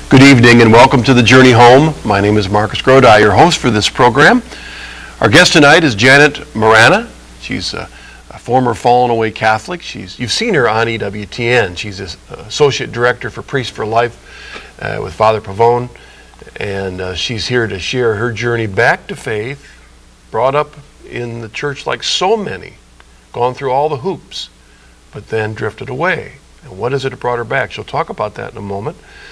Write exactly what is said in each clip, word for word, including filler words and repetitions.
Good evening and welcome to the Journey Home. My name is Marcus Grodi, your host for this program. Our guest tonight is Janet Marana. She's a, a former fallen away Catholic. She's You've seen her on E W T N. She's an Associate Director for Priests for Life uh, with Father Pavone. And uh, she's here to share her journey back to faith, brought up in the church like so many, gone through all the hoops, but then drifted away. And what is it that brought her back? She'll talk about that in a moment.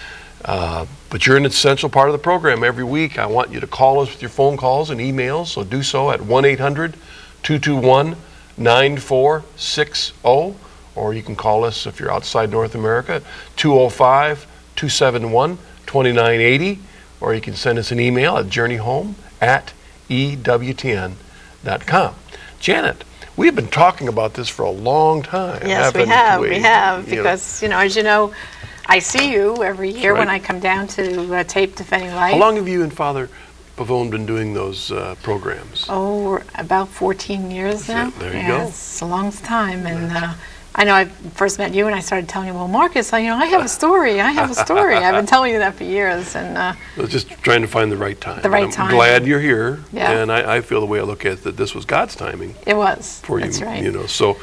Uh, but you're an essential part of the program every week. I want you to call us with your phone calls and emails, so do so at one eight hundred two two one nine four six zero, or you can call us if you're outside North America, two oh five two seven one two nine eight zero, or you can send us an email at journeyhome at E W T N dot com. Janet, we've been talking about this for a long time. Yes, we have. We, we have, because, you know, as you know, I see you every year right. when I come down to uh, tape Defending Life. How long have you and Father Pavone been doing those uh, programs? Oh, about fourteen years now. There you yeah, go. It's a long time. And uh, I know I first met you and I started telling you, well, Marcus, I, you know, I have a story. I have a story. I've been telling you that for years. And uh, I was just trying to find the right time. The right I'm time. glad you're here. Yeah. And I, I feel the way I look at it, that this was God's timing. It was. For That's you, right. you know, so,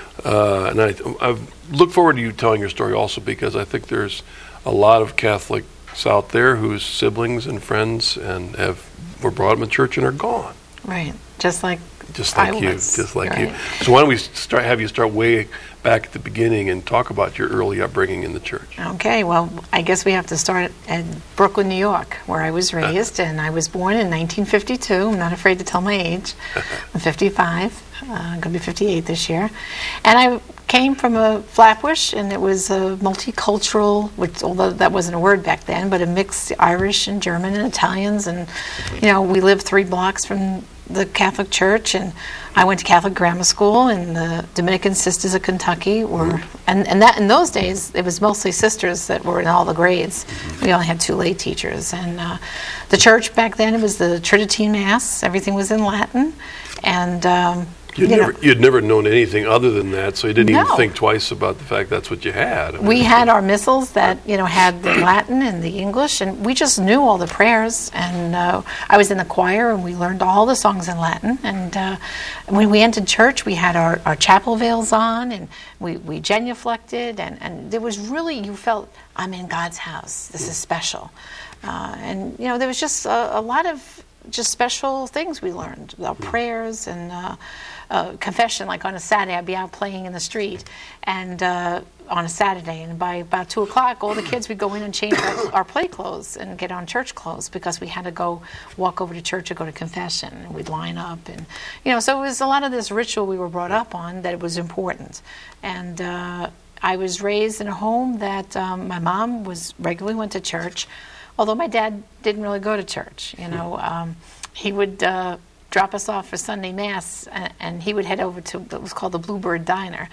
uh, and I, I look forward to you telling your story also, because I think there's a lot of Catholics out there whose siblings and friends and have were brought up in church and are gone. Right, just like just like I you, was. just like right. you. So why don't we start? Have you start way back at the beginning and talk about your early upbringing in the church? Okay, well, I guess we have to start at Brooklyn, New York, where I was raised, and I was born in nineteen fifty-two. I'm not afraid to tell my age. I'm fifty-five. Uh, I'm going to be fifty-eight this year, and I came from a Flatbush, and it was a multicultural, which although that wasn't a word back then, but a mix Irish and German and Italians, and you know we lived three blocks from the Catholic Church, and I went to Catholic grammar school, and the Dominican Sisters of Kentucky were, and, and that in those days it was mostly sisters that were in all the grades. We only had two lay teachers, and uh, the church back then, it was the Tridentine Mass. Everything was in Latin, and um, You'd, you never, know, you'd never known anything other than that, so you didn't No. even think twice about the fact that's what you had. I mean, we had our missals that you know had the Latin and the English, and we just knew all the prayers. And uh, I was in the choir, and we learned all the songs in Latin. And uh, when we entered church, we had our, our chapel veils on, and we, we genuflected, and, and there was really, you felt, I'm in God's house. This is special. Uh, and, you know, there was just a, a lot of just special things we learned, our prayers and uh, uh, confession. Like on a Saturday, I'd be out playing in the street, and uh, on a Saturday, and by about two o'clock, all the kids would go in and change our, our play clothes and get on church clothes, because we had to go walk over to church or go to confession, and we'd line up, and you know, so it was a lot of this ritual we were brought up on that it was important. And uh, I was raised in a home that um, my mom was regularly went to church. Although my dad didn't really go to church, you know, um, he would uh, drop us off for Sunday Mass, and, and he would head over to what was called the Bluebird Diner,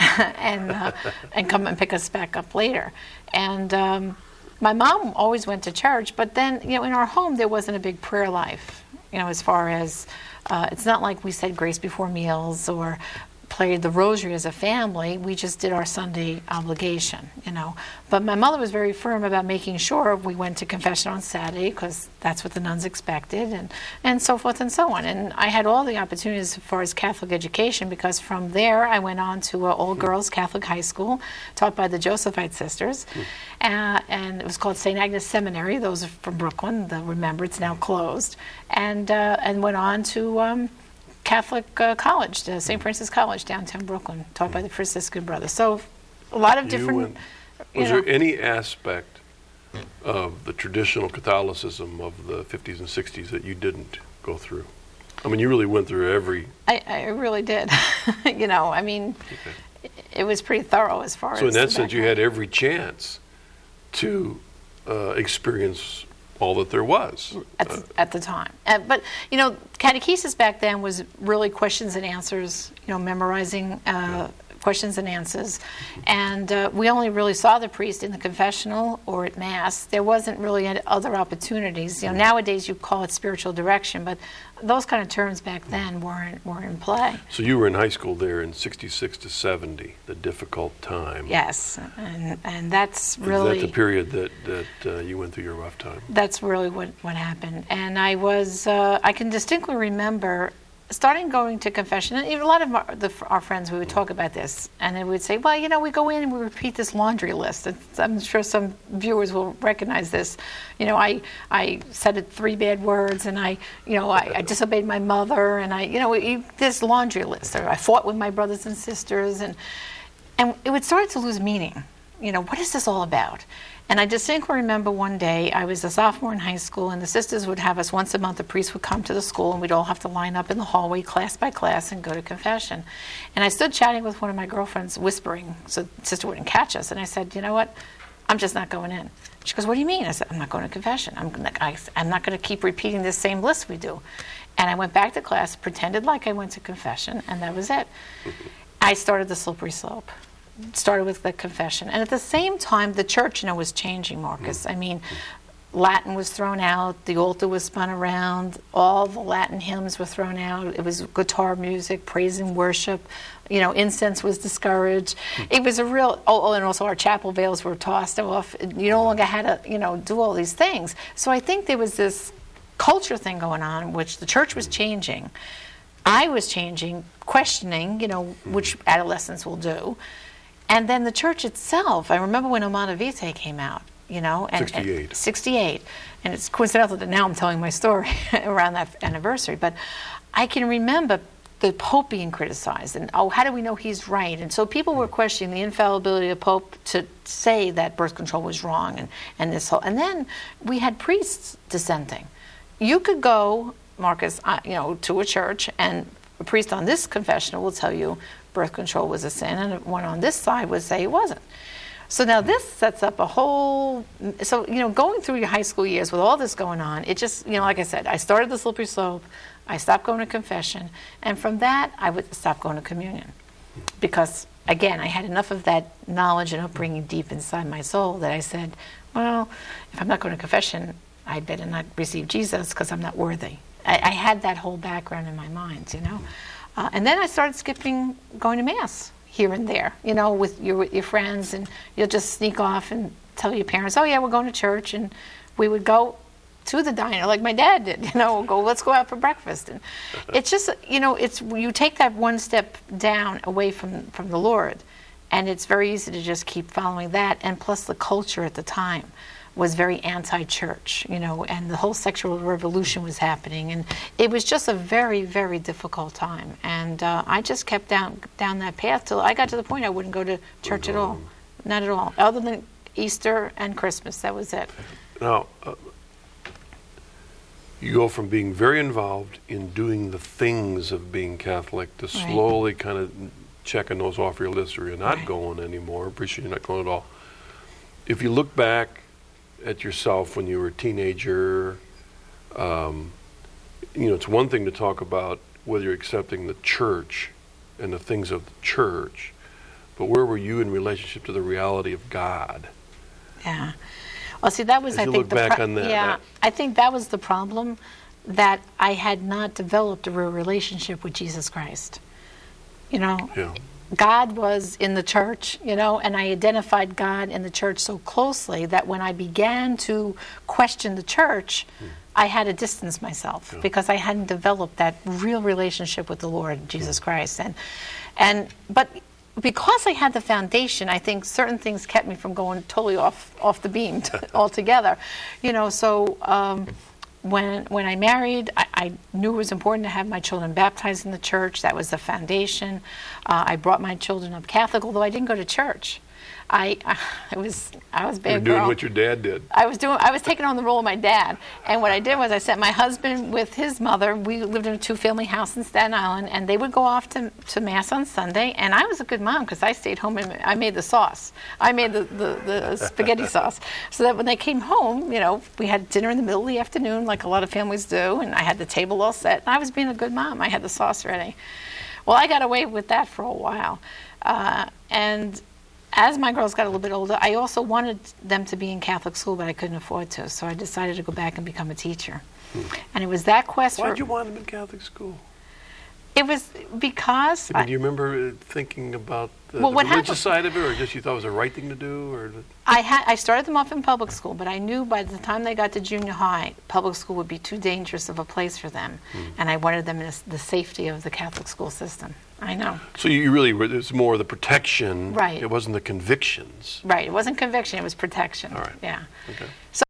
and uh, and come and pick us back up later. And um, my mom always went to church, but then, you know, in our home there wasn't a big prayer life, you know, as far as uh, it's not like we said grace before meals or played the rosary as a family. We just did our Sunday obligation, you know. But my mother was very firm about making sure we went to confession on Saturday, because that's what the nuns expected, and, and so forth and so on. And I had all the opportunities as far as Catholic education, because from there I went on to an all-girls Catholic high school taught by the Josephite sisters, mm. uh, and it was called Saint Agnes Seminary. Those are from Brooklyn. They'll remember, it's now closed. And, uh, and went on to Um, Catholic uh, college, uh, Saint Francis College, downtown Brooklyn, taught by the Franciscan brothers. So a lot of different... Went, was you know, there any aspect of the traditional Catholicism of the fifties and sixties that you didn't go through? I mean, you really went through every... I, I really did. you know, I mean, okay. it, it was pretty thorough as far so as... So in that sense, you had every chance to uh, experience all that there was at the, uh, at the time. Uh, but you know, catechesis back then was really questions and answers. You know, memorizing uh, questions and answers. And uh, we only really saw the priest in the confessional or at Mass. There wasn't really any other opportunities. You know, nowadays you call it spiritual direction, but those kind of terms back then weren't, weren't in play. So you were in high school there in sixty-six to seventy, the difficult time. Yes, and, and that's really... That's the period that, that uh, you went through your rough time. That's really what, what happened. And I was, uh, I can distinctly remember starting going to confession, and even a lot of our, the, our friends, we would talk about this, and they would say, well, you know, we go in and we repeat this laundry list. It's, I'm sure some viewers will recognize this. You know, I I said three bad words, and I, you know, I, I disobeyed my mother, and I, you know, you, this laundry list. Or I fought with my brothers and sisters, and and it would start to lose meaning. You know, what is this all about? And I distinctly remember one day, I was a sophomore in high school, and the sisters would have us once a month, the priest would come to the school, and we'd all have to line up in the hallway, class by class, and go to confession. And I stood chatting with one of my girlfriends, whispering, so the sister wouldn't catch us. And I said, you know what? I'm just not going in. She goes, what do you mean? I said, I'm not going to confession. I'm, gonna, I, I'm not going to keep repeating this same list we do. And I went back to class, pretended like I went to confession, and that was it. I started the slippery slope. Started with the confession. And at the same time, the church, you know, was changing, Marcus. I mean, Latin was thrown out, the altar was spun around, all the Latin hymns were thrown out. It was guitar music, praise and worship. You know, incense was discouraged. It was a real, oh, and also our chapel veils were tossed off. You no longer had to, you know, do all these things. So I think there was this culture thing going on, which the church was changing. I was changing, questioning, you know, which adolescents will do. And then the church itself, I remember when Humanae Vitae came out, you know. And, sixty-eight. And sixty-eight. And it's coincidental that now I'm telling my story around that anniversary. But I can remember the Pope being criticized. And, oh, how do we know he's right? And so people were questioning the infallibility of the Pope to say that birth control was wrong. And, and, this whole, and then we had priests dissenting. You could go, Marcus, uh, you know, to a church, and a priest on this confessional will tell you birth control was a sin, and one on this side would say it wasn't. So now this sets up a whole, so, you know, going through your high school years with all this going on, it just, you know, like I said, I started the slippery slope, I stopped going to confession, and from that, I would stop going to communion. Because, again, I had enough of that knowledge and upbringing deep inside my soul that I said, well, if I'm not going to confession, I better not receive Jesus because I'm not worthy. I, I had that whole background in my mind, you know. Uh, and then I started skipping going to Mass here and there, you know, with your, with your friends, and you'll just sneak off and tell your parents, oh, yeah, we're going to church, and we would go to the diner like my dad did, you know, go, let's go out for breakfast. And it's just, you know, it's you take that one step down away from, from the Lord, and it's very easy to just keep following that, and plus the culture at the time was very anti-church, you know, and the whole sexual revolution was happening, and it was just a very, very difficult time. And uh, I just kept down down that path till I got to the point I wouldn't go to church at all, not at all, other than Easter and Christmas. That was it. Now, uh, you go from being very involved in doing the things of being Catholic to slowly right. kind of checking those off your list, or you're not right. going anymore. Appreciate you're not going at all. If you look back at yourself when you were a teenager, um, you know, it's one thing to talk about whether you're accepting the church and the things of the church, but where were you in relationship to the reality of God? Yeah. Well, see, that was, As I you think, look the back pro- on that, yeah, that- I think that was the problem, that I had not developed a real relationship with Jesus Christ. You know, Yeah. God was in the church, you know, and I identified God in the church so closely that when I began to question the church, mm. I had to distance myself yeah. because I hadn't developed that real relationship with the Lord Jesus mm. Christ. And and but because I had the foundation, I think certain things kept me from going totally off off the beam altogether. You know, so um, when when I married, I, I knew it was important to have my children baptized in the church. That was the foundation. Uh, I brought my children up Catholic, although I didn't go to church. I, I was I was a bad You're doing girl. what your dad did. I was doing I was taking on the role of my dad, and what I did was I sent my husband with his mother. We lived in a two-family house in Staten Island, and they would go off to to Mass on Sunday. And I was a good mom because I stayed home and I made the sauce. I made the, the, the spaghetti sauce, so that when they came home, you know, we had dinner in the middle of the afternoon, like a lot of families do, and I had the table all set. And I was being a good mom. I had the sauce ready. Well, I got away with that for a while. Uh, and as my girls got a little bit older, I also wanted them to be in Catholic school, but I couldn't afford to. So I decided to go back and become a teacher. Hmm. And it was that quest Why for... did you want them in Catholic school? It was because... I mean, do you remember thinking about the, well, the what religious happened, side of it, or just you thought it was the right thing to do? Or I had I started them off in public school, but I knew by the time they got to junior high, public school would be too dangerous of a place for them, hmm. and I wanted them in the safety of the Catholic school system. I know. So you really were, it was more the protection. Right. It wasn't the convictions. Right. It wasn't conviction, it was protection. All right. Yeah. Okay. So